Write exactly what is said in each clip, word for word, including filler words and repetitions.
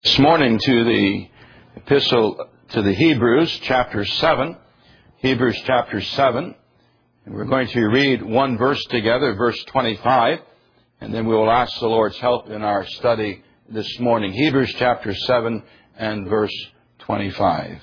This morning to the Epistle to the Hebrews, chapter seven. Hebrews chapter seven. And we're going to read one verse together, verse twenty-five. And then we will ask the Lord's help in our study this morning. Hebrews chapter seven and verse twenty-five.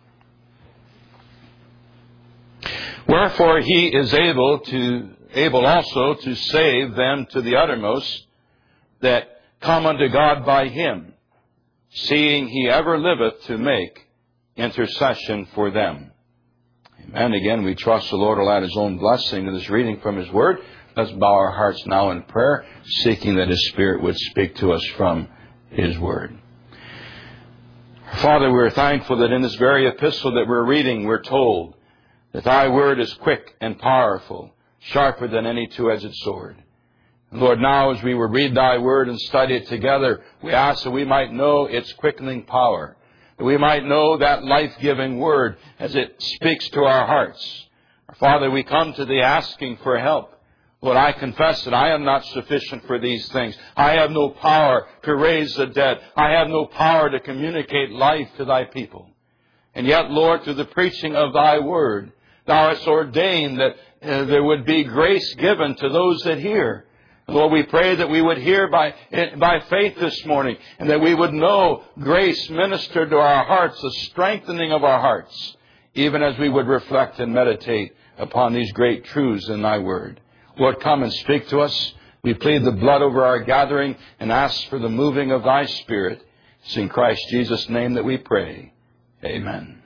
Wherefore he is able to able also to save them to the uttermost that come unto God by him, seeing he ever liveth to make intercession for them. Amen. Again, we trust the Lord will add His own blessing to this reading from His Word. Let's bow our hearts now in prayer, seeking that His Spirit would speak to us from His Word. Father, we're thankful that in this very epistle that we're reading, we're told that Thy Word is quick and powerful, sharper than any two-edged sword. Lord, now as we will read Thy Word and study it together, we ask that we might know its quickening power, that we might know that life-giving Word as it speaks to our hearts. Father, we come to Thee asking for help. Lord, I confess that I am not sufficient for these things. I have no power to raise the dead. I have no power to communicate life to Thy people. And yet, Lord, through the preaching of Thy Word, Thou hast ordained that uh, there would be grace given to those that hear. Lord, we pray that we would hear by by faith this morning, and that we would know grace ministered to our hearts, the strengthening of our hearts, even as we would reflect and meditate upon these great truths in Thy Word. Lord, come and speak to us. We plead the blood over our gathering and ask for the moving of Thy Spirit. It's in Christ Jesus' name that we pray. Amen.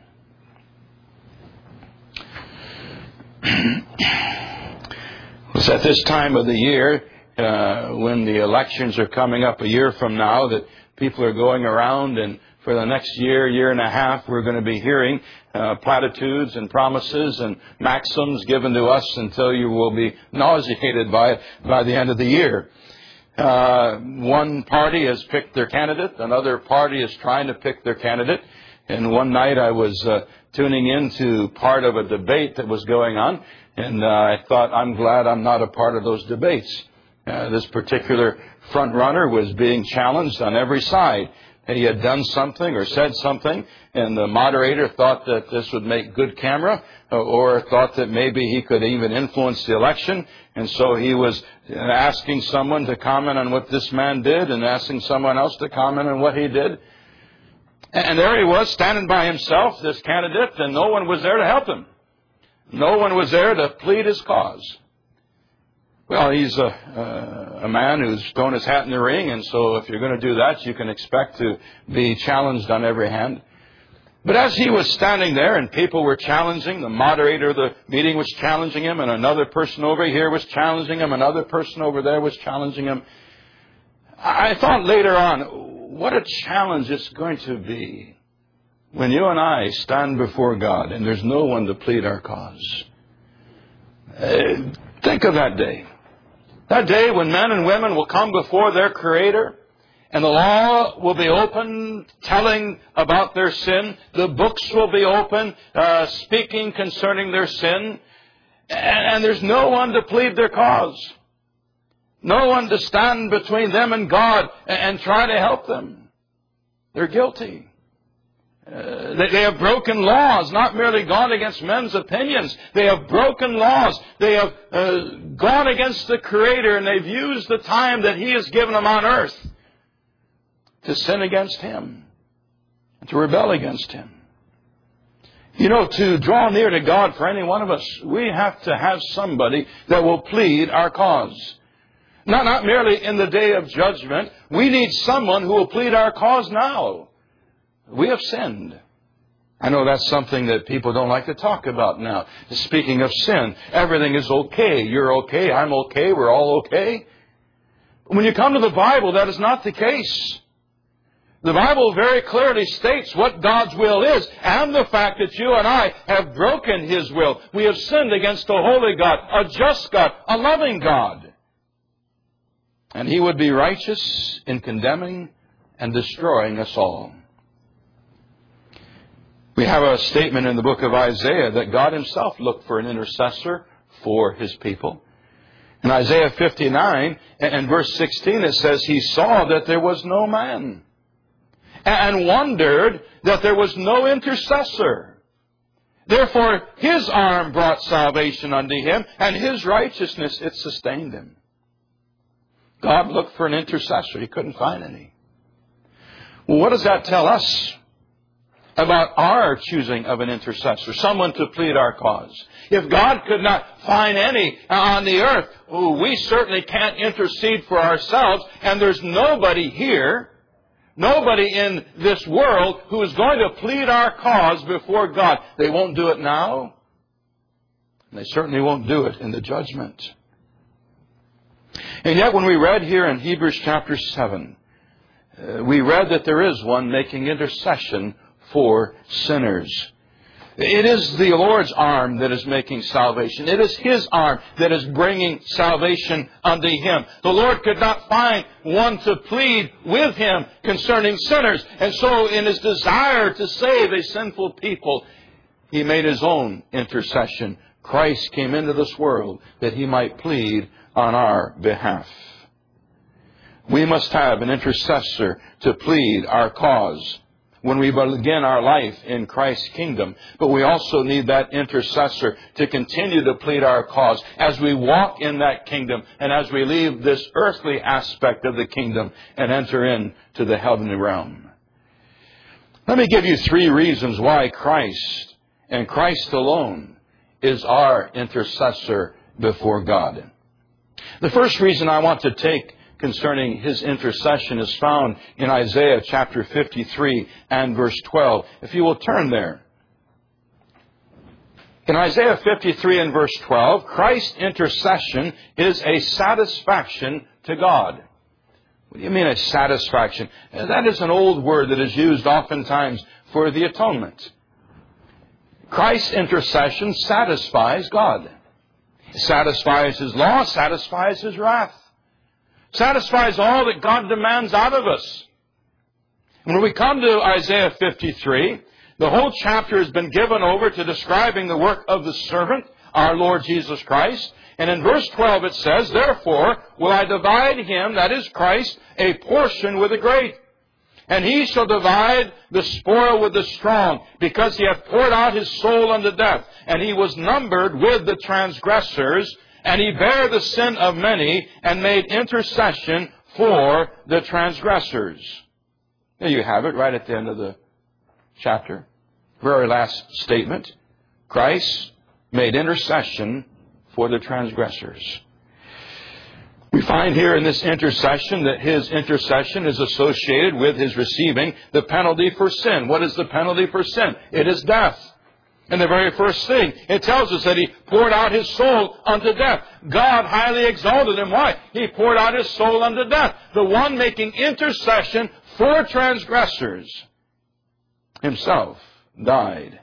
It's at this time of the year, Uh, when the elections are coming up a year from now, that people are going around, and for the next year, year and a half, we're going to be hearing uh, platitudes and promises and maxims given to us until you will be nauseated by it by the end of the year. Uh, one party has picked their candidate, another party is trying to pick their candidate, and one night I was uh, tuning into part of a debate that was going on, and uh, I thought, I'm glad I'm not a part of those debates. Uh, this particular front runner was being challenged on every side. He had done something or said something, and the moderator thought that this would make good camera, or thought that maybe he could even influence the election. And so he was asking someone to comment on what this man did, and asking someone else to comment on what he did. And there he was, standing by himself, this candidate, and no one was there to help him. No one was there to plead his cause. Well, he's a, uh, a man who's thrown his hat in the ring, and so if you're going to do that, you can expect to be challenged on every hand. But as he was standing there and people were challenging, the moderator of the meeting was challenging him, and another person over here was challenging him, another person over there was challenging him, I thought later on, what a challenge it's going to be when you and I stand before God and there's no one to plead our cause. Uh, think of that day. That day when men and women will come before their Creator, and the law will be open, telling about their sin. The books will be open, uh, speaking concerning their sin. And, and there's no one to plead their cause. No one to stand between them and God and, and try to help them. They're guilty. Uh, they, they have broken laws, not merely gone against men's opinions. They have broken laws. They have uh, gone against the Creator, and they've used the time that He has given them on earth to sin against Him and to rebel against Him. You know, to draw near to God for any one of us, we have to have somebody that will plead our cause. Not, not merely in the day of judgment. We need someone who will plead our cause now. We have sinned. I know that's something that people don't like to talk about now. Speaking of sin, everything is okay. You're okay. I'm okay. We're all okay. When you come to the Bible, that is not the case. The Bible very clearly states what God's will is, and the fact that you and I have broken His will. We have sinned against a holy God, a just God, a loving God. And He would be righteous in condemning and destroying us all. We have a statement in the book of Isaiah that God Himself looked for an intercessor for His people. In Isaiah fifty-nine and verse sixteen it says, He saw that there was no man. and wondered that there was no intercessor. Therefore, His arm brought salvation unto him, and His righteousness, it sustained him. God looked for an intercessor. He couldn't find any. Well, what does that tell us about our choosing of an intercessor, someone to plead our cause? If God could not find any on the earth, well, we certainly can't intercede for ourselves, and there's nobody here, nobody in this world who is going to plead our cause before God. They won't do it now, and they certainly won't do it in the judgment. And yet when we read here in Hebrews chapter seven, uh, we read that there is one making intercession for sinners. It is the Lord's arm that is making salvation. It is His arm that is bringing salvation unto Him. The Lord could not find one to plead with Him concerning sinners. And so in His desire to save a sinful people, He made His own intercession. Christ came into this world that He might plead on our behalf. We must have an intercessor to plead our cause when we begin our life in Christ's kingdom. But we also need that intercessor to continue to plead our cause as we walk in that kingdom and as we leave this earthly aspect of the kingdom and enter into the heavenly realm. Let me give you three reasons why Christ and Christ alone is our intercessor before God. The first reason I want to take concerning His intercession is found in Isaiah chapter fifty-three and verse twelve. If you will turn there. In Isaiah fifty-three and verse twelve, Christ's intercession is a satisfaction to God. What do you mean a satisfaction? That is an old word that is used oftentimes for the atonement. Christ's intercession satisfies God. It satisfies His law, satisfies His wrath. Satisfies all that God demands out of us. When we come to Isaiah fifty-three, the whole chapter has been given over to describing the work of the servant, our Lord Jesus Christ. And in verse twelve it says, "Therefore will I divide him," that is Christ, "a portion with the great. And he shall divide the spoil with the strong, because he hath poured out his soul unto death. And he was numbered with the transgressors, and he bare the sin of many, and made intercession for the transgressors." There you have it, right at the end of the chapter. Very last statement. Christ made intercession for the transgressors. We find here in this intercession that His intercession is associated with His receiving the penalty for sin. What is the penalty for sin? It is death. And the very first thing, it tells us that He poured out His soul unto death. God highly exalted Him. Why? He poured out His soul unto death. The one making intercession for transgressors Himself died,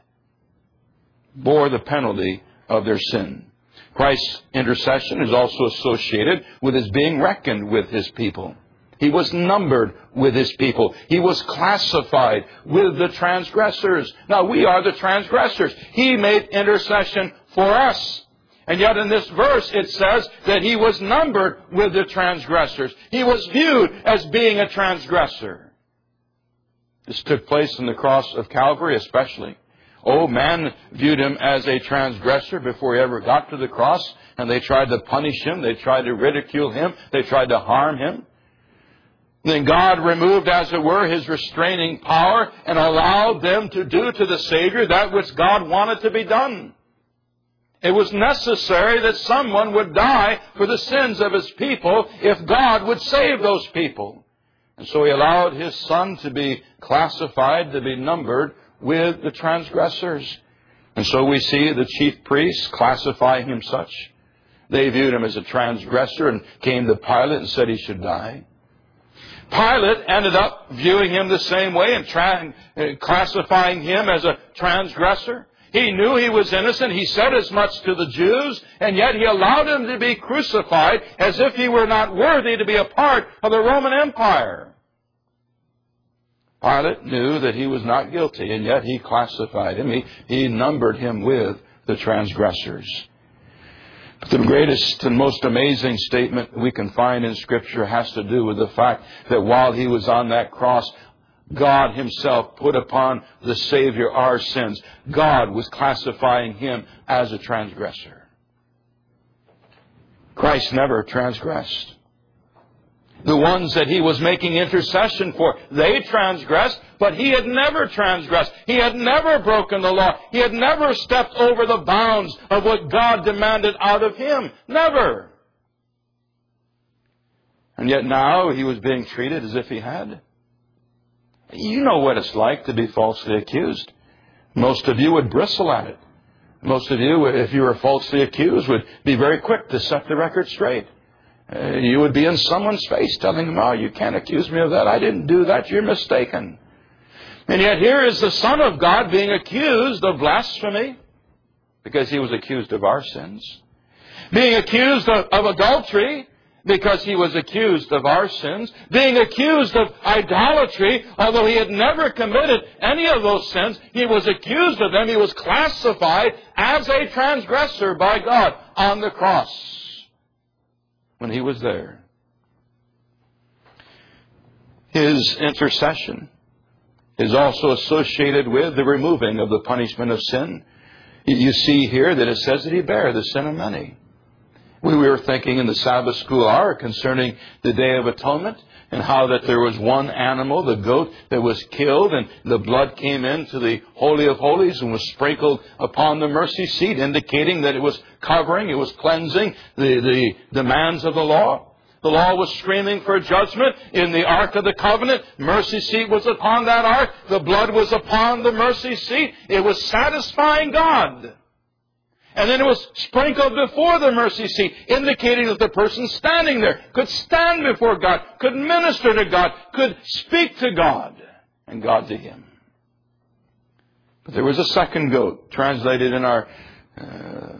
bore the penalty of their sin. Christ's intercession is also associated with His being reckoned with His people. He was numbered with His people. He was classified with the transgressors. Now, we are the transgressors. He made intercession for us. And yet in this verse it says that He was numbered with the transgressors. He was viewed as being a transgressor. This took place on the cross of Calvary especially. Oh, man viewed Him as a transgressor before He ever got to the cross, and they tried to punish Him. They tried to ridicule Him. They tried to harm Him. Then God removed, as it were, His restraining power and allowed them to do to the Savior that which God wanted to be done. It was necessary that someone would die for the sins of His people if God would save those people. And so He allowed His Son to be classified, to be numbered with the transgressors. And so we see the chief priests classifying Him such. They viewed Him as a transgressor and came to Pilate and said He should die. Pilate ended up viewing Him the same way and tra- classifying Him as a transgressor. He knew He was innocent. He said as much to the Jews, and yet He allowed Him to be crucified as if He were not worthy to be a part of the Roman Empire. Pilate knew that He was not guilty, and yet He classified Him. He, he numbered Him with the transgressors. But the greatest and most amazing statement we can find in Scripture has to do with the fact that while He was on that cross, God Himself put upon the Savior our sins. God was classifying Him as a transgressor. Christ never transgressed. The ones that He was making intercession for, they transgressed, but He had never transgressed. He had never broken the law. He had never stepped over the bounds of what God demanded out of Him. Never. And yet now He was being treated as if He had. You know what it's like to be falsely accused. Most of you would bristle at it. Most of you, if you were falsely accused, would be very quick to set the record straight. Uh, you would be in someone's face telling them, oh, you can't accuse me of that. I didn't do that. You're mistaken. And yet here is the Son of God being accused of blasphemy because He was accused of our sins. Being accused of, of adultery because He was accused of our sins. Being accused of idolatry, although He had never committed any of those sins. He was accused of them. He was classified as a transgressor by God on the cross when He was there. His intercession is also associated with the removing of the punishment of sin. You see here that it says that He bare the sin of many. We were thinking in the Sabbath school hour concerning the Day of Atonement and how that there was one animal, the goat, that was killed and the blood came into the Holy of Holies and was sprinkled upon the mercy seat, indicating that it was covering, it was cleansing the, the demands of the law. The law was screaming for judgment in the Ark of the Covenant. Mercy seat was upon that ark. The blood was upon the mercy seat. It was satisfying God. And then it was sprinkled before the mercy seat, indicating that the person standing there could stand before God, could minister to God, could speak to God, and God to him. But there was a second goat, translated in our uh,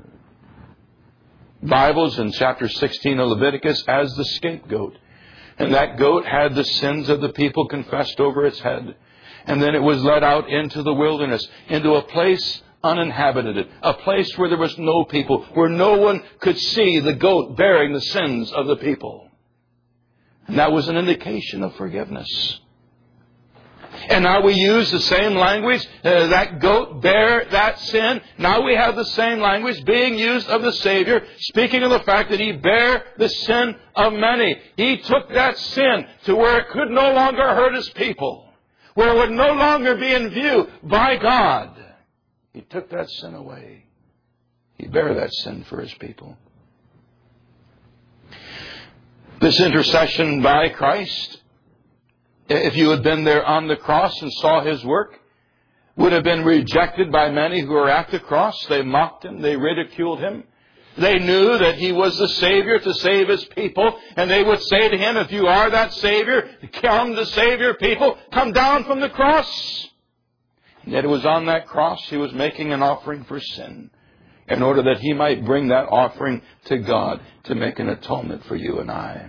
Bibles in chapter sixteen of Leviticus as the scapegoat. And that goat had the sins of the people confessed over its head. And then it was led out into the wilderness, into a place uninhabited, a place where there was no people, where no one could see the goat bearing the sins of the people. And that was an indication of forgiveness. And now we use the same language, uh, that goat bare that sin. Now we have the same language being used of the Savior, speaking of the fact that He bare the sin of many. He took that sin to where it could no longer hurt His people, where it would no longer be in view by God. He took that sin away. He bare that sin for His people. This intercession by Christ, if you had been there on the cross and saw His work, would have been rejected by many who were at the cross. They mocked Him. They ridiculed Him. They knew that He was the Savior to save His people. And they would say to Him, if you are that Savior, come to save your people, come down from the cross. And yet it was on that cross He was making an offering for sin, in order that He might bring that offering to God to make an atonement for you and I.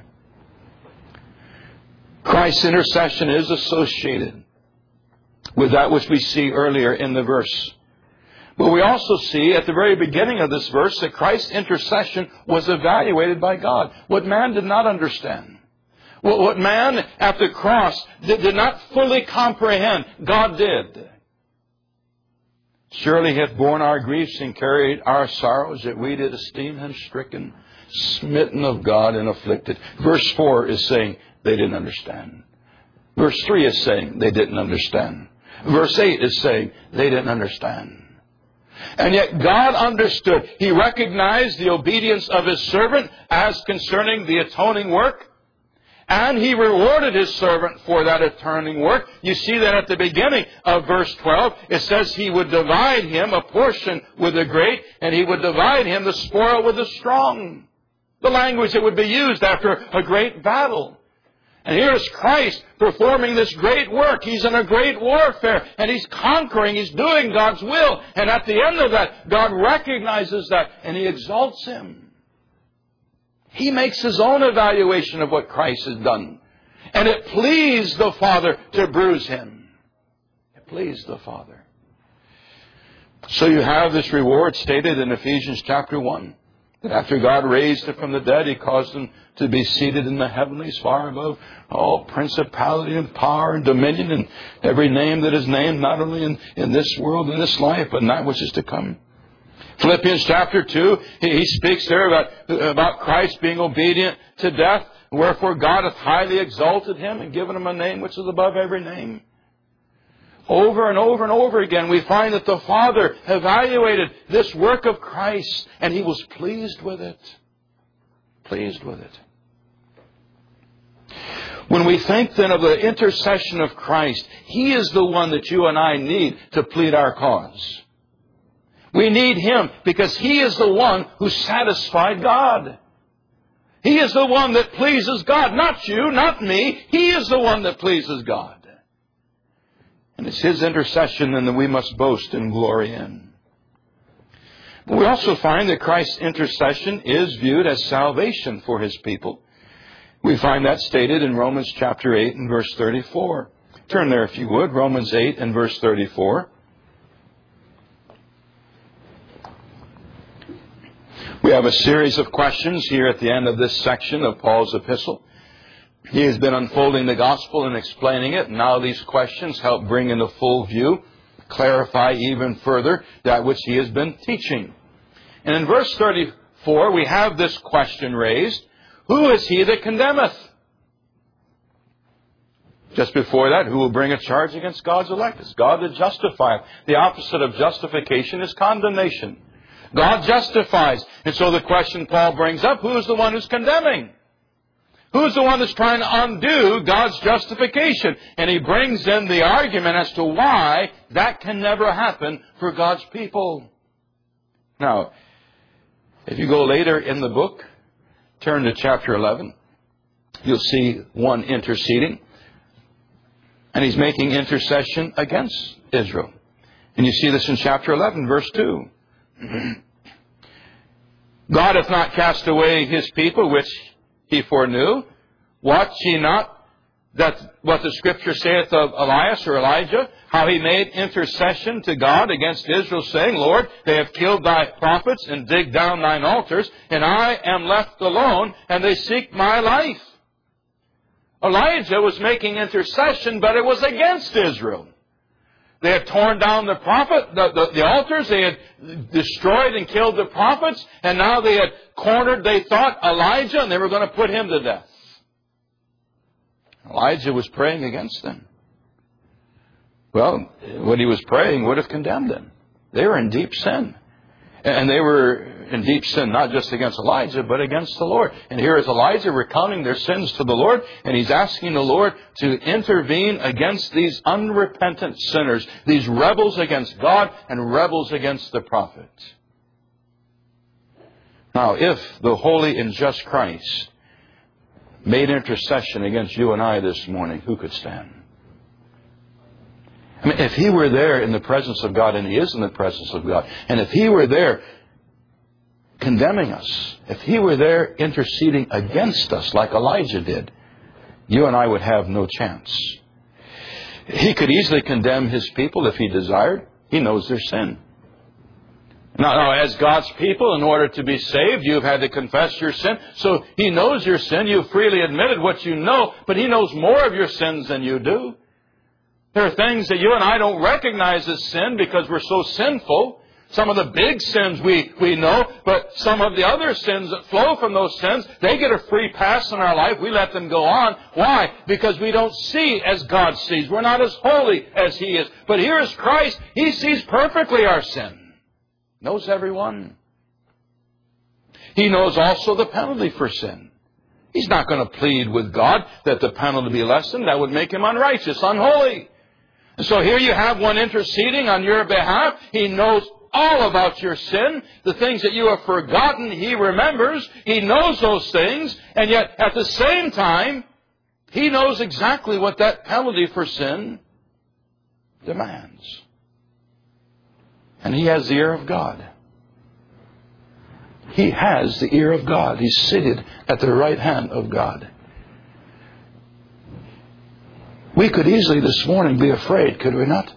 Christ's intercession is associated with that which we see earlier in the verse. But we also see at the very beginning of this verse that Christ's intercession was evaluated by God. What man did not understand, what man at the cross did not fully comprehend, God did. Surely He hath borne our griefs and carried our sorrows, that we did esteem Him stricken, smitten of God, and afflicted. Verse four is saying they didn't understand. Verse three is saying they didn't understand. Verse eight is saying they didn't understand. And yet God understood. He recognized the obedience of His servant as concerning the atoning work. And He rewarded His servant for that atoning work. You see that at the beginning of verse twelve. It says He would divide him a portion with the great, and He would divide him the spoil with the strong. The language that would be used after a great battle. And here is Christ performing this great work. He's in a great warfare, and He's conquering. He's doing God's will. And at the end of that, God recognizes that, and He exalts Him. He makes His own evaluation of what Christ has done. And it pleased the Father to bruise Him. It pleased the Father. So you have this reward stated in Ephesians chapter one. That after God raised Him from the dead, He caused Him to be seated in the heavenlies, far above all principality and power and dominion and every name that is named, not only in, in this world, in this life, but in that which is to come. Philippians chapter two, he, he speaks there about, about Christ being obedient to death. Wherefore God hath highly exalted Him and given Him a name which is above every name. Over and over and over again, we find that the Father evaluated this work of Christ, and He was pleased with it. Pleased with it. When we think then of the intercession of Christ, He is the one that you and I need to plead our cause. We need Him because He is the one who satisfied God. He is the one that pleases God. Not you, not me. He is the one that pleases God. And it's His intercession then that we must boast and glory in. But we also find that Christ's intercession is viewed as salvation for His people. We find that stated in Romans chapter eight and verse thirty-four. Turn there if you would, Romans eight and verse thirty-four. We have a series of questions here at the end of this section of Paul's epistle. He has been unfolding the gospel and explaining it. Now these questions help bring into full view, clarify even further that which he has been teaching. And in verse thirty-four, we have this question raised: who is he that condemneth? Just before that, who will bring a charge against God's elect? It's God that justifieth. The opposite of justification is condemnation. God justifies. And so the question Paul brings up, who is the one who's condemning? Who's the one that's trying to undo God's justification? And he brings in the argument as to why that can never happen for God's people. Now, if you go later in the book, turn to chapter eleven, you'll see one interceding. And he's making intercession against Israel. And you see this in chapter eleven, verse two. God hath not cast away His people, which He foreknew. Watch ye not that what the Scripture saith of Elias or Elijah, how he made intercession to God against Israel, saying, Lord, they have killed thy prophets and digged down thine altars, and I am left alone, and they seek my life. Elijah was making intercession, but it was against Israel. They had torn down the prophet, the, the, the altars. They had destroyed and killed the prophets. And now they had cornered, they thought, Elijah, and they were going to put him to death. Elijah was praying against them. Well, what he was praying would have condemned them. They were in deep sin. And they were in deep sin not just against Elijah, but against the Lord. And here is Elijah recounting their sins to the Lord, and he's asking the Lord to intervene against these unrepentant sinners, these rebels against God and rebels against the prophet. Now, if the holy and just Christ made intercession against you and I this morning, who could stand? I mean, if He were there in the presence of God, and He is in the presence of God, and if He were there condemning us, if He were there interceding against us like Elijah did, you and I would have no chance. He could easily condemn His people if He desired. He knows their sin. Now, now, as God's people, in order to be saved, you've had to confess your sin. So He knows your sin. You've freely admitted what you know, but He knows more of your sins than you do. There are things that you and I don't recognize as sin because we're so sinful. Some of the big sins we, we know, but some of the other sins that flow from those sins, they get a free pass in our life. We let them go on. Why? Because we don't see as God sees. We're not as holy as He is. But here is Christ. He sees perfectly our sin. Knows every one. He knows also the penalty for sin. He's not going to plead with God that the penalty be lessened. That would make Him unrighteous, unholy. And so here you have one interceding on your behalf. He knows all about your sin. The things that you have forgotten, He remembers. He knows those things. And yet, at the same time, He knows exactly what that penalty for sin demands. And He has the ear of God. He has the ear of God. He's seated at the right hand of God. We could easily this morning be afraid, could we not?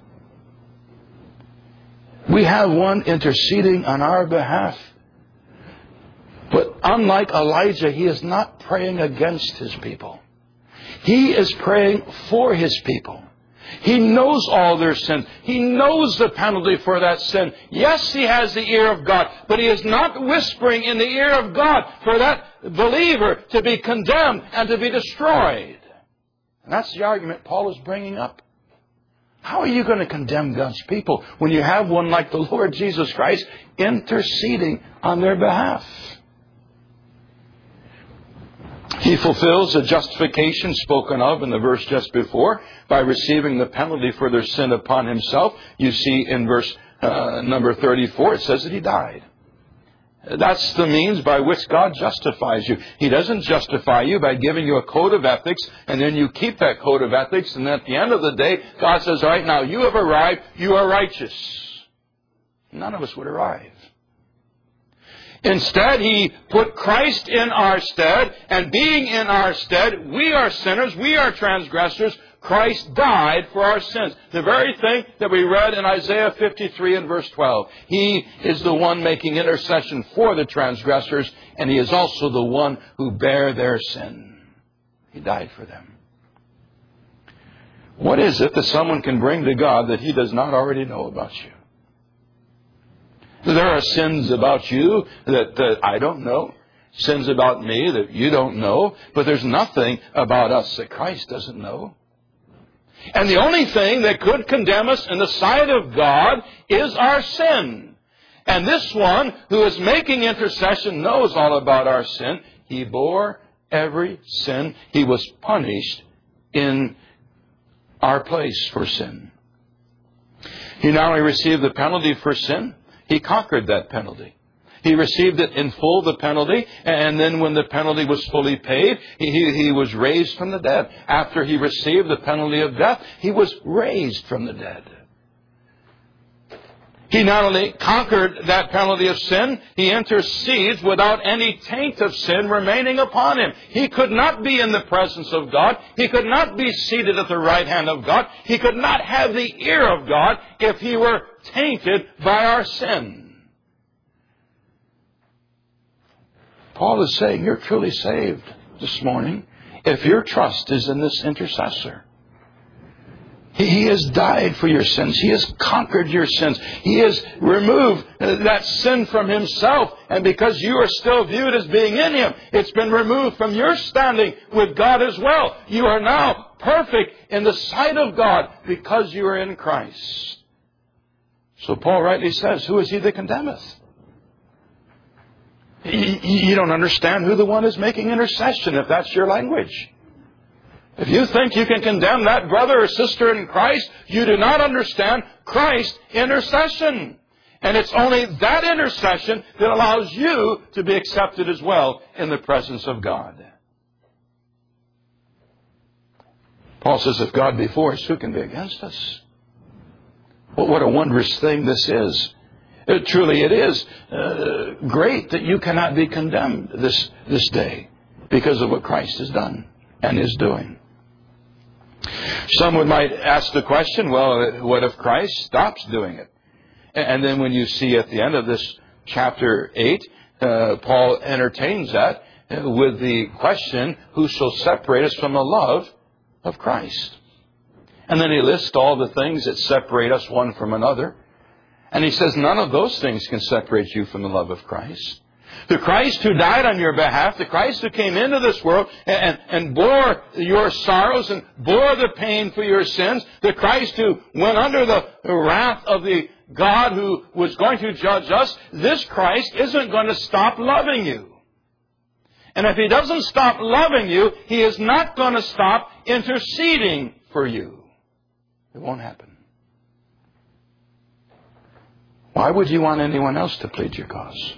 We have one interceding on our behalf. But unlike Elijah, he is not praying against his people. He is praying for his people. He knows all their sins. He knows the penalty for that sin. Yes, he has the ear of God, but he is not whispering in the ear of God for that believer to be condemned and to be destroyed. And that's the argument Paul is bringing up. How are you going to condemn God's people when you have one like the Lord Jesus Christ interceding on their behalf? He fulfills the justification spoken of in the verse just before by receiving the penalty for their sin upon himself. You see in verse uh, number thirty-four, it says that he died. That's the means by which God justifies you. He doesn't justify you by giving you a code of ethics, and then you keep that code of ethics, and at the end of the day, God says, all right, now you have arrived, you are righteous. None of us would arrive. Instead, He put Christ in our stead, and being in our stead, we are sinners, we are transgressors. Christ died for our sins. The very thing that we read in Isaiah fifty-three and verse twelve. He is the one making intercession for the transgressors, and He is also the one who bare their sin. He died for them. What is it that someone can bring to God that He does not already know about you? There are sins about you that, that I don't know. Sins about me that you don't know. But there's nothing about us that Christ doesn't know. And the only thing that could condemn us in the sight of God is our sin. And this one who is making intercession knows all about our sin. He bore every sin. He was punished in our place for sin. He not only received the penalty for sin, He conquered that penalty. He received it in full, the penalty, and then when the penalty was fully paid, he, he was raised from the dead. After He received the penalty of death, He was raised from the dead. He not only conquered that penalty of sin, He intercedes without any taint of sin remaining upon Him. He could not be in the presence of God. He could not be seated at the right hand of God. He could not have the ear of God if He were tainted by our sin. Paul is saying you're truly saved this morning if your trust is in this intercessor. He has died for your sins. He has conquered your sins. He has removed that sin from Himself. And because you are still viewed as being in Him, it's been removed from your standing with God as well. You are now perfect in the sight of God because you are in Christ. So Paul rightly says, who is he that condemneth? You don't understand who the one is making intercession, if that's your language. If you think you can condemn that brother or sister in Christ, you do not understand Christ's intercession. And it's only that intercession that allows you to be accepted as well in the presence of God. Paul says, if God be for us, who can be against us? Well, what a wondrous thing this is. It, truly it is uh, great that you cannot be condemned this, this day because of what Christ has done and is doing. Someone might ask the question, well, what if Christ stops doing it? And then when you see at the end of this chapter eight, uh, Paul entertains that with the question, who shall separate us from the love of Christ? And then he lists all the things that separate us one from another. And he says none of those things can separate you from the love of Christ. The Christ who died on your behalf, the Christ who came into this world and, and bore your sorrows and bore the pain for your sins, the Christ who went under the wrath of the God who was going to judge us, this Christ isn't going to stop loving you. And if He doesn't stop loving you, He is not going to stop interceding for you. It won't happen. Why would you want anyone else to plead your cause?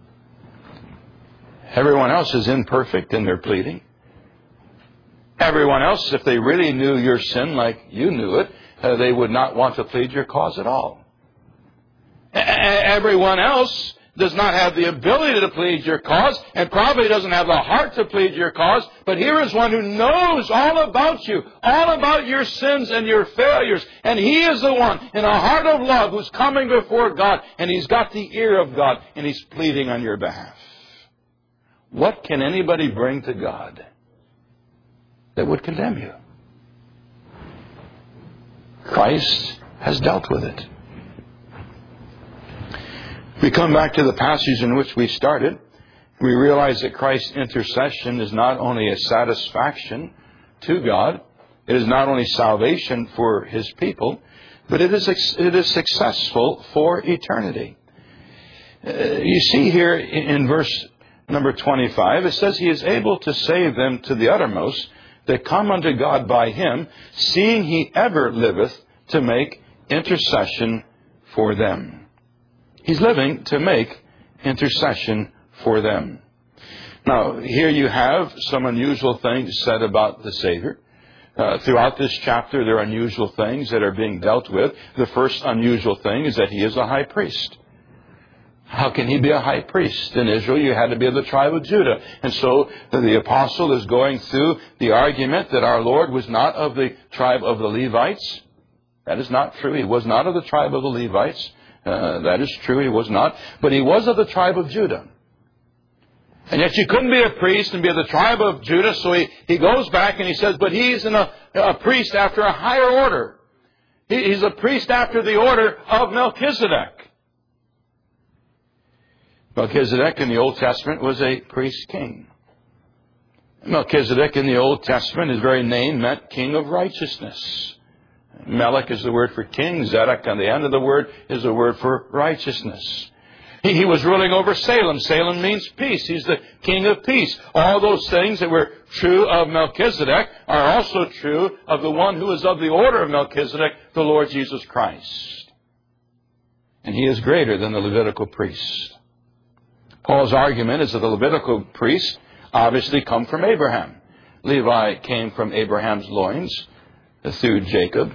Everyone else is imperfect in their pleading. Everyone else, if they really knew your sin like you knew it, uh, they would not want to plead your cause at all. A- everyone else does not have the ability to plead your cause and probably doesn't have the heart to plead your cause. But here is one who knows all about you, all about your sins and your failures. And He is the one in a heart of love who's coming before God. And He's got the ear of God and He's pleading on your behalf. What can anybody bring to God that would condemn you? Christ has dealt with it. We come back to the passage in which we started. We realize that Christ's intercession is not only a satisfaction to God, it is not only salvation for His people, but it is it is successful for eternity. Uh, you see here in verse number twenty-five, it says, He is able to save them to the uttermost that come unto God by Him, seeing He ever liveth to make intercession for them. He's living to make intercession for them. Now, here you have some unusual things said about the Savior. Uh, throughout this chapter, there are unusual things that are being dealt with. The first unusual thing is that He is a high priest. How can He be a high priest? In Israel, you had to be of the tribe of Judah. And so the apostle is going through the argument that our Lord was not of the tribe of the Levites. That is not true. He was not of the tribe of the Levites. Uh, that is true. He was not. But He was of the tribe of Judah. And yet you couldn't be a priest and be of the tribe of Judah. So he, he goes back and he says, but he's in a, a priest after a higher order. He, he's a priest after the order of Melchizedek. Melchizedek in the Old Testament was a priest king. Melchizedek in the Old Testament, his very name meant king of righteousness. Melech is the word for king. Zedek on the end of the word is the word for righteousness. He, he was ruling over Salem. Salem means peace. He's the king of peace. All those things that were true of Melchizedek are also true of the one who is of the order of Melchizedek, the Lord Jesus Christ. And He is greater than the Levitical priest. Paul's argument is that the Levitical priests obviously come from Abraham. Levi came from Abraham's loins through Jacob.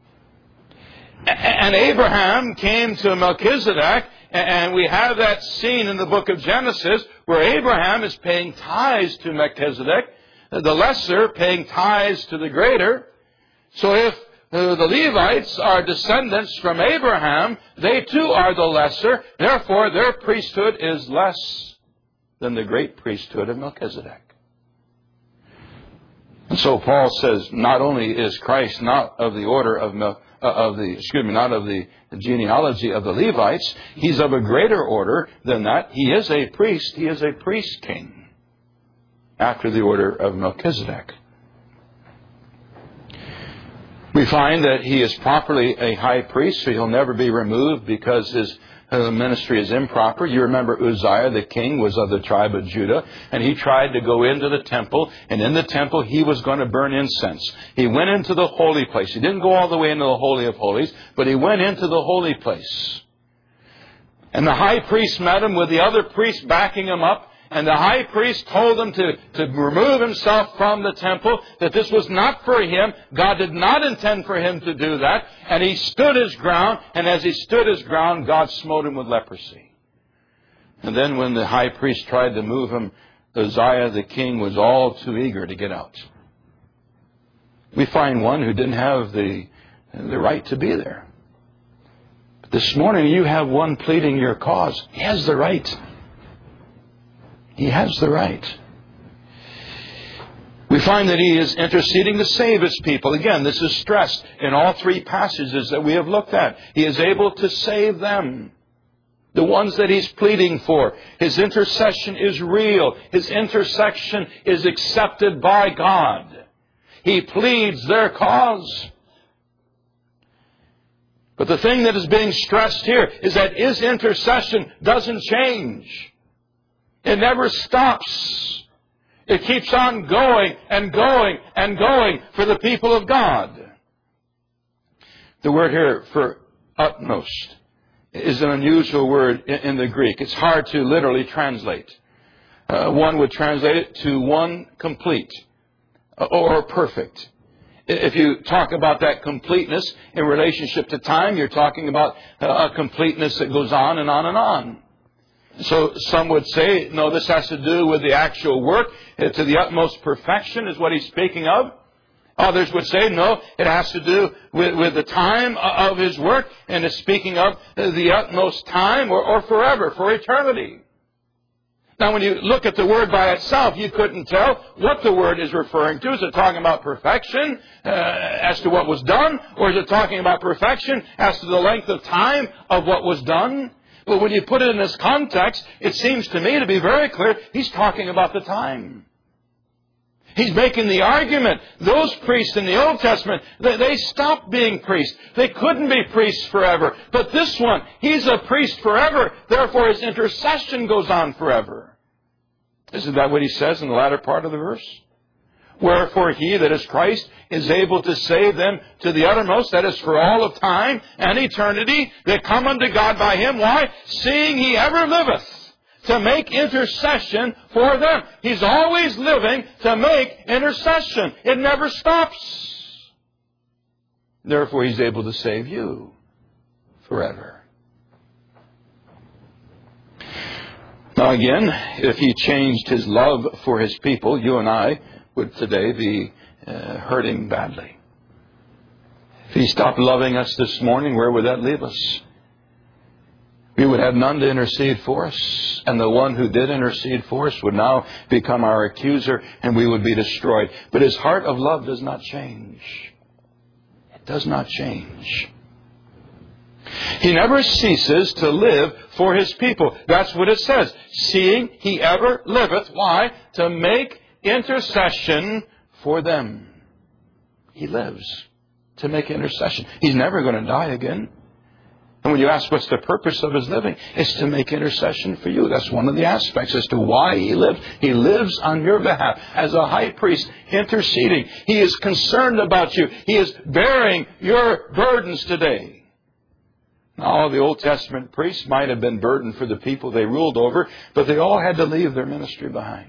And Abraham came to Melchizedek, and we have that scene in the book of Genesis where Abraham is paying tithes to Melchizedek, the lesser paying tithes to the greater. So if the Levites are descendants from Abraham, they too are the lesser. Therefore, their priesthood is less than the great priesthood of Melchizedek. And so Paul says, not only is Christ not of the order of Mel, uh, of the excuse me, not of the genealogy of the Levites, He's of a greater order than that. He is a priest. He is a priest king after the order of Melchizedek. We find that He is properly a high priest, so He'll never be removed because His uh, ministry is improper. You remember Uzziah, the king, was of the tribe of Judah, and he tried to go into the temple, and in the temple he was going to burn incense. He went into the holy place. He didn't go all the way into the Holy of Holies, but he went into the holy place. And the high priest met him with the other priests backing him up, and the high priest told him to, to remove himself from the temple, that this was not for him. God did not intend for him to do that. And he stood his ground, and as he stood his ground, God smote him with leprosy. And then when the high priest tried to move him, Uzziah the king was all too eager to get out. We find one who didn't have the, the right to be there. But this morning you have one pleading your cause. He has the right. He has the right. We find that He is interceding to save His people. Again, this is stressed in all three passages that we have looked at. He is able to save them. The ones that He's pleading for. His intercession is real. His intercession is accepted by God. He pleads their cause. But the thing that is being stressed here is that His intercession doesn't change. It never stops. It keeps on going and going and going for the people of God. The word here for utmost is an unusual word in the Greek. It's hard to literally translate. Uh, one would translate it to one complete or perfect. If you talk about that completeness in relationship to time, you're talking about a completeness that goes on and on and on. So some would say, no, this has to do with the actual work. To the utmost perfection is what he's speaking of. Others would say, no, it has to do with, with the time of his work, and it's speaking of the utmost time or, or forever, for eternity. Now, when you look at the word by itself, you couldn't tell what the word is referring to. Is it talking about perfection uh, as to what was done? Or is it talking about perfection as to the length of time of what was done? But when you put it in this context, it seems to me to be very clear, he's talking about the time. He's making the argument, those priests in the Old Testament, they, they stopped being priests. They couldn't be priests forever. But this one, he's a priest forever. Therefore, his intercession goes on forever. Isn't that what he says in the latter part of the verse? Wherefore he, that is Christ, is able to save them to the uttermost, that is for all of time and eternity, that come unto God by him. Why? Seeing he ever liveth to make intercession for them. He's always living to make intercession. It never stops. Therefore, he's able to save you forever. Now again, if he changed his love for his people, you and I would today be uh, hurting badly. If he stopped loving us this morning, where would that leave us? We would have none to intercede for us, and the one who did intercede for us would now become our accuser, and we would be destroyed. But his heart of love does not change. It does not change. He never ceases to live for his people. That's what it says. Seeing he ever liveth. Why? To make intercession for them. He lives to make intercession. He's never going to die again. And when you ask what's the purpose of his living, it's to make intercession for you. That's one of the aspects as to why he lives. He lives on your behalf as a high priest interceding. He is concerned about you. He is bearing your burdens today. Now, all the Old Testament priests might have been burdened for the people they ruled over, but they all had to leave their ministry behind.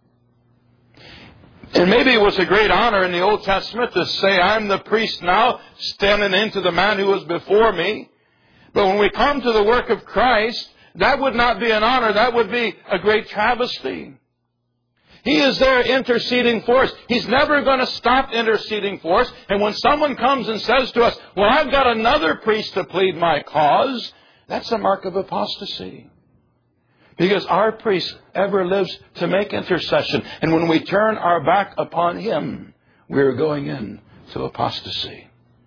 And maybe it was a great honor in the Old Testament to say, I'm the priest now, standing into the man who was before me. But when we come to the work of Christ, that would not be an honor. That would be a great travesty. He is there interceding for us. He's never going to stop interceding for us. And when someone comes and says to us, well, I've got another priest to plead my cause, that's a mark of apostasy. Because our priest ever lives to make intercession. And when we turn our back upon him, we're going into apostasy.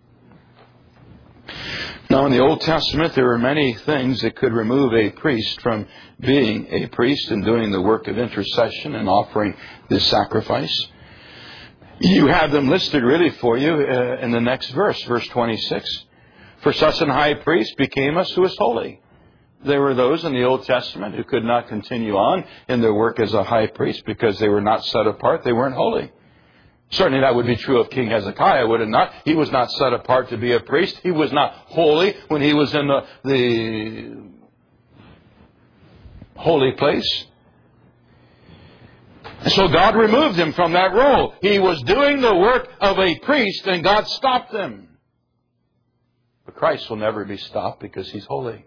Now, in the Old Testament, there were many things that could remove a priest from being a priest and doing the work of intercession and offering this sacrifice. You have them listed really for you uh, in the next verse, verse twenty-six. For such an high priest became us who is holy. There were those in the Old Testament who could not continue on in their work as a high priest because they were not set apart. They weren't holy. Certainly that would be true of King Hezekiah, would it not? He was not set apart to be a priest. He was not holy when he was in the, the holy place. And so God removed him from that role. He was doing the work of a priest and God stopped him. But Christ will never be stopped because he's holy.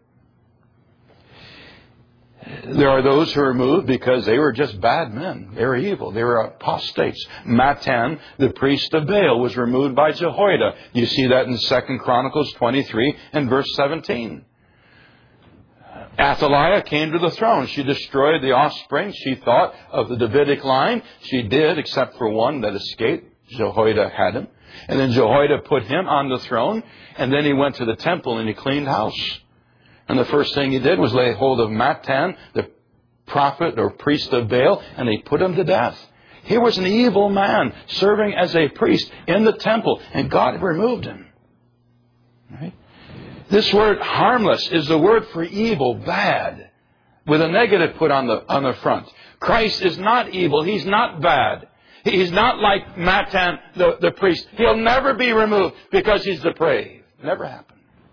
There are those who are removed because they were just bad men. They were evil. They were apostates. Matan, the priest of Baal, was removed by Jehoiada. You see that in Second Chronicles twenty-three and verse seventeen. Athaliah came to the throne. She destroyed the offspring, she thought, of the Davidic line. She did, except for one that escaped. Jehoiada had him. And then Jehoiada put him on the throne. And then he went to the temple and he cleaned house. And the first thing he did was lay hold of Matan, the prophet or priest of Baal, and he put him to death. Here was an evil man serving as a priest in the temple, and God removed him. Right? This word harmless is the word for evil, bad, with a negative put on the, on the front. Christ is not evil. He's not bad. He's not like Matan, the, the priest. He'll never be removed because he's depraved. Never happened.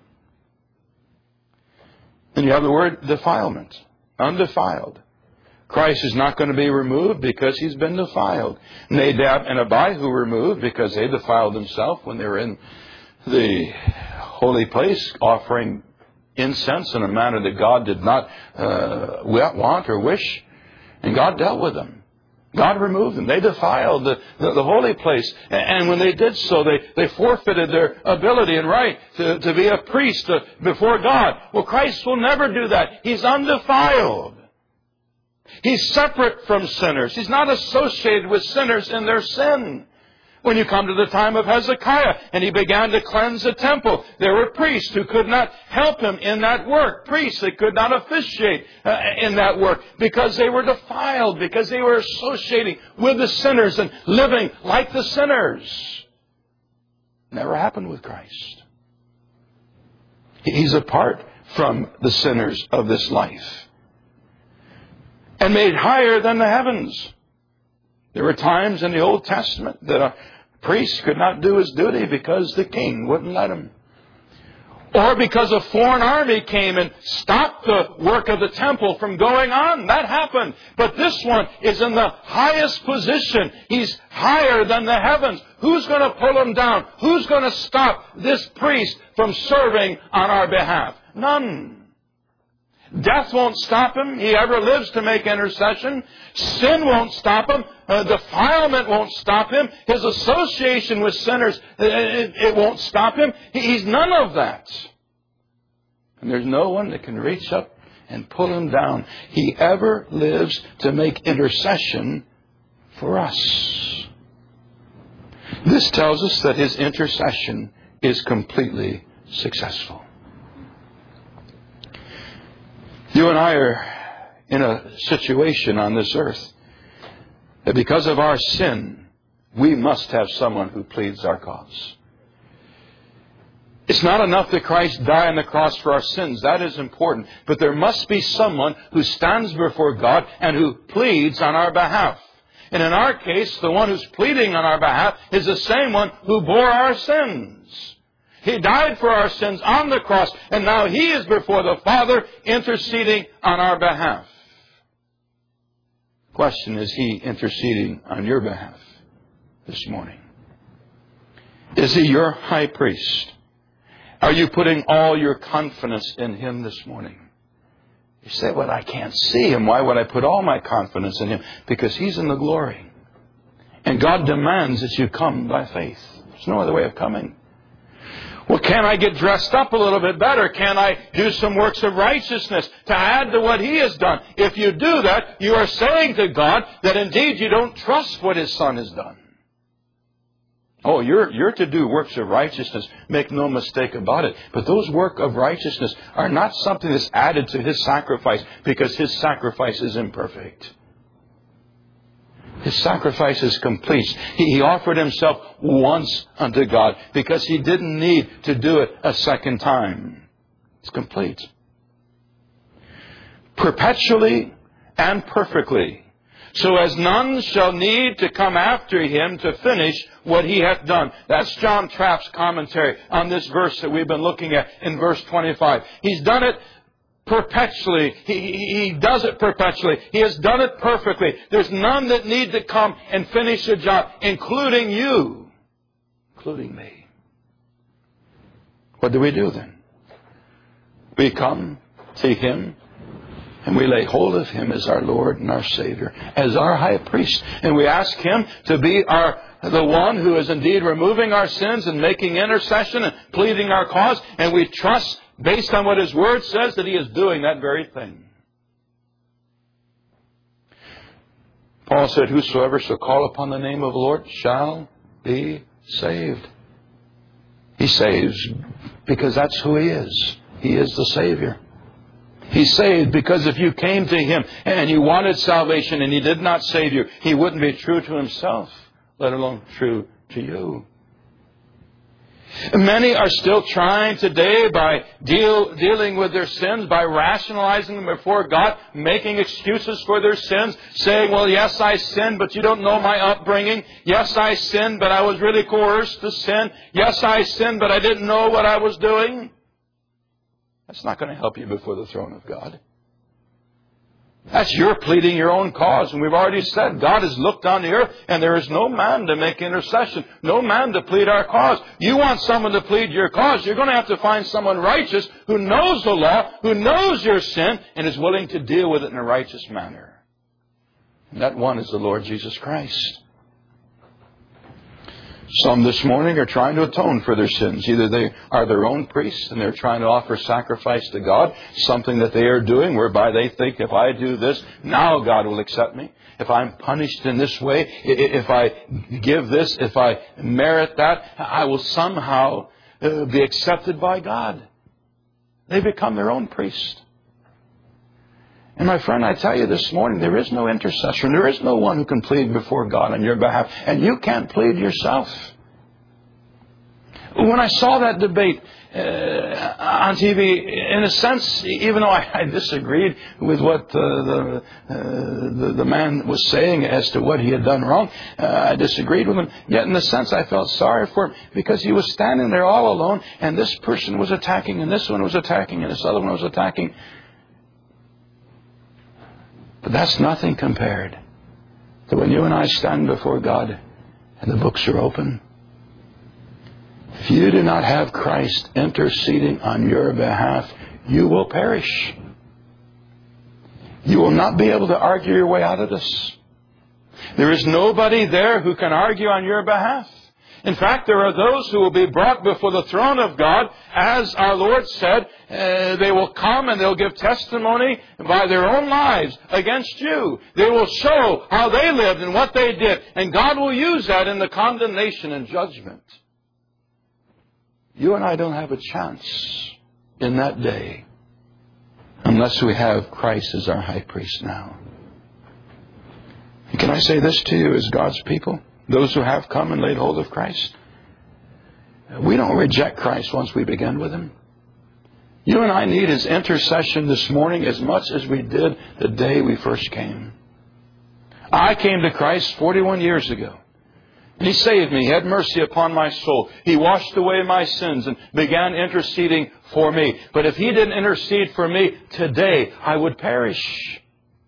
And you have the word defilement, undefiled. Christ is not going to be removed because he's been defiled. Nadab and Abihu were removed because they defiled themselves when they were in the holy place offering incense in a manner that God did not uh, want or wish. And God dealt with them. God removed them. They defiled the, the, the holy place. And, and when they did so, they, they forfeited their ability and right to, to be a priest to, before God. Well, Christ will never do that. He's undefiled. He's separate from sinners. He's not associated with sinners in their sin. When you come to the time of Hezekiah and he began to cleanse the temple, there were priests who could not help him in that work. Priests that could not officiate uh, in that work because they were defiled, because they were associating with the sinners and living like the sinners. Never happened with Christ. He's apart from the sinners of this life and made higher than the heavens. There were times in the Old Testament that a priest could not do his duty because the king wouldn't let him. Or because a foreign army came and stopped the work of the temple from going on. That happened. But this one is in the highest position. He's higher than the heavens. Who's going to pull him down? Who's going to stop this priest from serving on our behalf? None. Death won't stop him. He ever lives to make intercession. Sin won't stop him. Uh, defilement won't stop him. His association with sinners, it, it won't stop him. He's none of that. And there's no one that can reach up and pull him down. He ever lives to make intercession for us. This tells us that his intercession is completely successful. You and I are in a situation on this earth that because of our sin, we must have someone who pleads our cause. It's not enough that Christ died on the cross for our sins. That is important. But there must be someone who stands before God and who pleads on our behalf. And in our case, the one who's pleading on our behalf is the same one who bore our sins. He died for our sins on the cross, and now He is before the Father interceding on our behalf. Question, is He interceding on your behalf this morning? Is He your high priest? Are you putting all your confidence in Him this morning? You say, well, I can't see Him. Why would I put all my confidence in Him? Because He's in the glory. And God demands that you come by faith. There's no other way of coming. Well, can I get dressed up a little bit better? Can I do some works of righteousness to add to what He has done? If you do that, you are saying to God that indeed you don't trust what His Son has done. Oh, you're, you're to do works of righteousness. Make no mistake about it. But those works of righteousness are not something that's added to His sacrifice because His sacrifice is imperfect. His sacrifice is complete. He, he offered Himself once unto God because He didn't need to do it a second time. It's complete. Perpetually and perfectly, so as none shall need to come after Him to finish what He hath done. That's John Trapp's commentary on this verse that we've been looking at in verse twenty-five. He's done it perpetually. He, he, he does it perpetually. He has done it perfectly. There's none that need to come and finish the job, including you, including me. What do we do then? We come to Him and we lay hold of Him as our Lord and our Savior, as our high priest. And we ask Him to be our the one who is indeed removing our sins and making intercession and pleading our cause. And we trust, based on what His Word says, that He is doing that very thing. Paul said, whosoever shall call upon the name of the Lord shall be saved. He saves because that's who He is. He is the Savior. He's saved because if you came to Him and you wanted salvation and He did not save you, He wouldn't be true to Himself, let alone true to you. Many are still trying today by deal, dealing with their sins, by rationalizing them before God, making excuses for their sins, saying, well, yes, I sinned, but you don't know my upbringing. Yes, I sinned, but I was really coerced to sin. Yes, I sinned, but I didn't know what I was doing. That's not going to help you before the throne of God. That's your pleading your own cause. And we've already said God has looked on the earth and there is no man to make intercession. No man to plead our cause. You want someone to plead your cause, you're going to have to find someone righteous who knows the law, who knows your sin, and is willing to deal with it in a righteous manner. And that one is the Lord Jesus Christ. Some this morning are trying to atone for their sins. Either they are their own priests and they're trying to offer sacrifice to God, something that they are doing whereby they think, if I do this, now God will accept me. If I'm punished in this way, if I give this, if I merit that, I will somehow be accepted by God. They become their own priest. And my friend, I tell you this morning, there is no intercessor. There is no one who can plead before God on your behalf. And you can't plead yourself. When I saw that debate uh, on T V, in a sense, even though I, I disagreed with what uh, the, uh, the the man was saying as to what he had done wrong, uh, I disagreed with him. Yet in a sense, I felt sorry for him because he was standing there all alone, and this person was attacking, and this one was attacking, and this other one was attacking. But that's nothing compared to when you and I stand before God and the books are open. If you do not have Christ interceding on your behalf, you will perish. You will not be able to argue your way out of this. There is nobody there who can argue on your behalf. In fact, there are those who will be brought before the throne of God. As our Lord said, uh, they will come and they'll give testimony by their own lives against you. They will show how they lived and what they did. And God will use that in the condemnation and judgment. You and I don't have a chance in that day unless we have Christ as our high priest now. And can I say this to you as God's people? Those who have come and laid hold of Christ. We don't reject Christ once we begin with Him. You and I need His intercession this morning as much as we did the day we first came. I came to Christ forty-one years ago. And He saved me. He had mercy upon my soul. He washed away my sins and began interceding for me. But if He didn't intercede for me today, I would perish.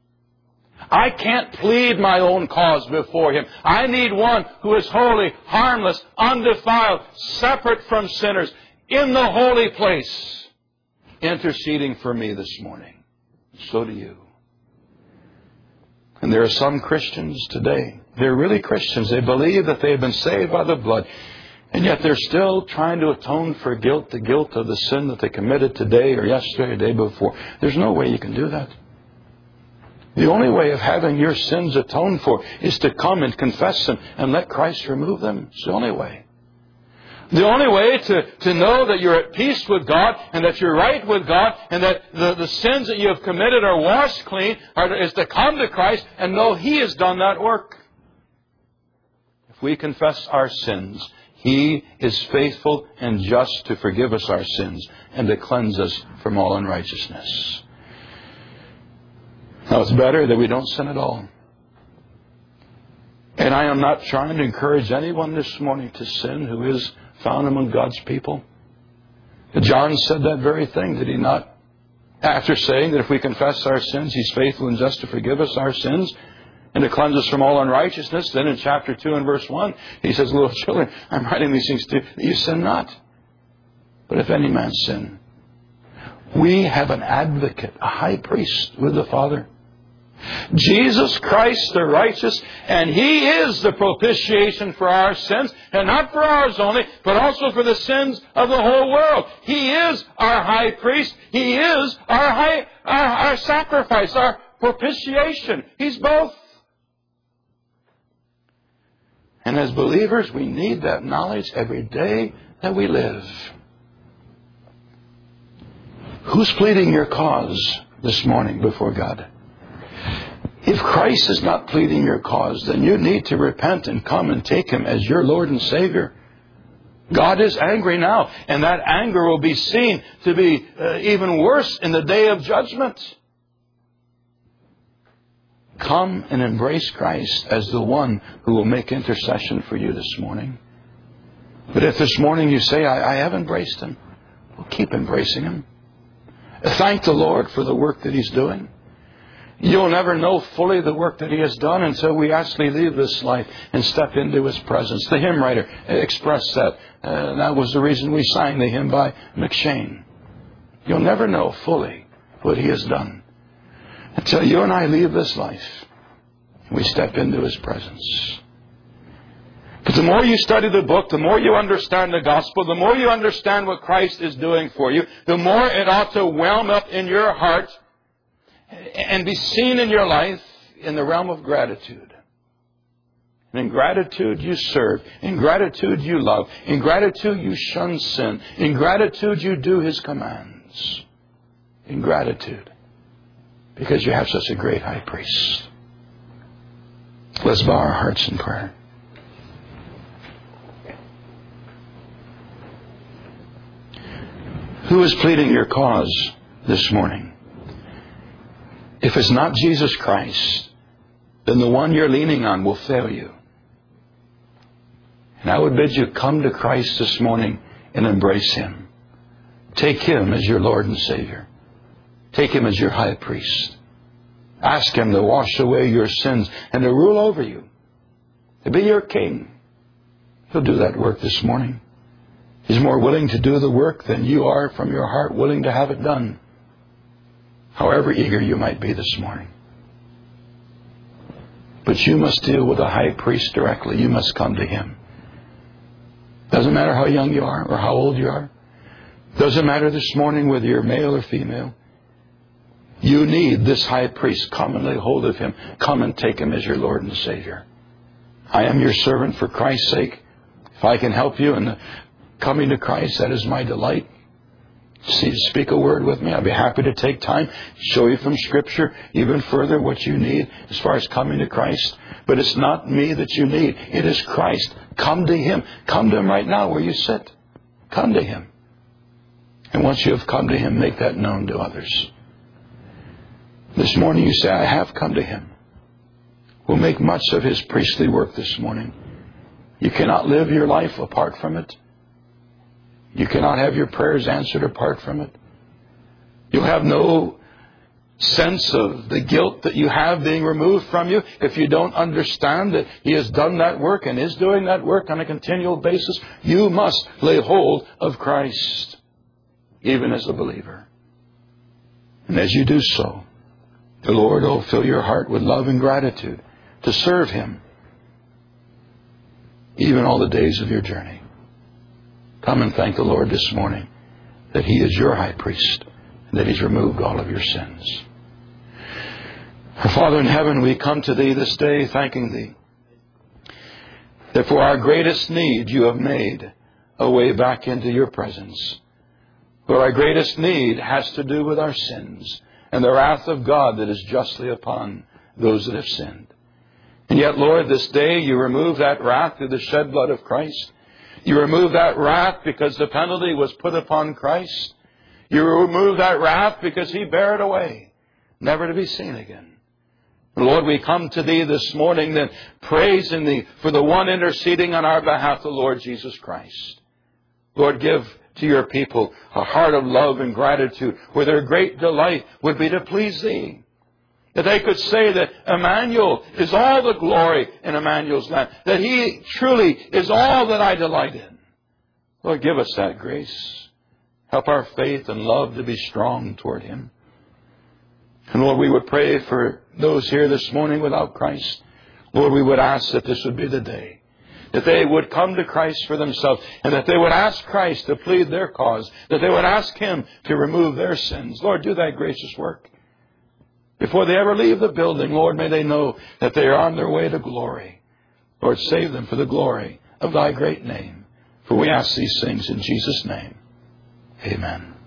I can't plead my own cause before Him. I need one who is holy, harmless, undefiled, separate from sinners, in the holy place, interceding for me this morning. So do you. And there are some Christians today. They're really Christians. They believe that they have been saved by the blood. And yet they're still trying to atone for guilt, the guilt of the sin that they committed today or yesterday or the day before. There's no way you can do that. The only way of having your sins atoned for is to come and confess them and let Christ remove them. It's the only way. The only way to, to know that you're at peace with God and that you're right with God and that the, the sins that you have committed are washed clean are, is to come to Christ and know He has done that work. If we confess our sins, He is faithful and just to forgive us our sins and to cleanse us from all unrighteousness. Now, it's better that we don't sin at all. And I am not trying to encourage anyone this morning to sin who is found among God's people. John said that very thing, did he not? After saying that if we confess our sins, He's faithful and just to forgive us our sins and to cleanse us from all unrighteousness. Then in chapter two and verse one, He says, little children, I'm writing these things to you, that you sin not. But if any man sin, we have an advocate, a high priest with the Father. Jesus Christ the righteous, and He is the propitiation for our sins, and not for ours only, but also for the sins of the whole world. He is our high priest. He is our high, our, our sacrifice, our propitiation. He's both. And as believers, we need that knowledge every day that we live. Who's pleading your cause this morning before God? If Christ is not pleading your cause, then you need to repent and come and take Him as your Lord and Savior. God is angry now, and that anger will be seen to be uh, even worse in the day of judgment. Come and embrace Christ as the one who will make intercession for you this morning. But if this morning you say, I, I have embraced Him, well, keep embracing Him. Thank the Lord for the work that He's doing. You'll never know fully the work that He has done until we actually leave this life and step into His presence. The hymn writer expressed that. Uh, that was the reason we sang the hymn by McShane. You'll never know fully what He has done until you and I leave this life and we step into His presence. Because the more you study the book, the more you understand the gospel, the more you understand what Christ is doing for you, the more it ought to whelm up in your heart and be seen in your life in the realm of gratitude. And in gratitude you serve. In gratitude you love. In gratitude you shun sin. In gratitude you do His commands. In gratitude. Because you have such a great high priest. Let's bow our hearts in prayer. Who is pleading your cause this morning? If it's not Jesus Christ, then the one you're leaning on will fail you. And I would bid you come to Christ this morning and embrace Him. Take Him as your Lord and Savior. Take Him as your high priest. Ask Him to wash away your sins and to rule over you. To be your king. He'll do that work this morning. He's more willing to do the work than you are from your heart willing to have it done. However eager you might be this morning. But you must deal with the high priest directly. You must come to Him. Doesn't matter how young you are or how old you are. Doesn't matter this morning whether you're male or female. You need this high priest. Come and lay hold of Him. Come and take Him as your Lord and Savior. I am your servant for Christ's sake. If I can help you in the coming to Christ, that is my delight. See, speak a word with me. I'll be happy to take time, show you from Scripture even further what you need as far as coming to Christ. But it's not me that you need. It is Christ. Come to Him. Come to Him right now where you sit. Come to Him. And once you have come to Him, make that known to others. This morning you say, I have come to Him. We'll make much of His priestly work this morning. You cannot live your life apart from it. You cannot have your prayers answered apart from it. You'll have no sense of the guilt that you have being removed from you if you don't understand that He has done that work and is doing that work on a continual basis. You must lay hold of Christ, even as a believer. And as you do so, the Lord will fill your heart with love and gratitude to serve Him, even all the days of your journey. Come and thank the Lord this morning that He is your high priest and that He's removed all of your sins. Our Father in heaven, we come to Thee this day thanking Thee that for our greatest need You have made a way back into Your presence. For our greatest need has to do with our sins and the wrath of God that is justly upon those that have sinned. And yet, Lord, this day You remove that wrath through the shed blood of Christ. You remove that wrath because the penalty was put upon Christ. You remove that wrath because He bare it away, never to be seen again. Lord, we come to Thee this morning then praising Thee for the one interceding on our behalf, the Lord Jesus Christ. Lord, give to Your people a heart of love and gratitude where their great delight would be to please Thee. That they could say that Emmanuel is all the glory in Emmanuel's land. That He truly is all that I delight in. Lord, give us that grace. Help our faith and love to be strong toward Him. And Lord, we would pray for those here this morning without Christ. Lord, we would ask that this would be the day. That they would come to Christ for themselves. And that they would ask Christ to plead their cause. That they would ask Him to remove their sins. Lord, do that gracious work. Before they ever leave the building, Lord, may they know that they are on their way to glory. Lord, save them for the glory of Thy great name. For we ask these things in Jesus' name. Amen.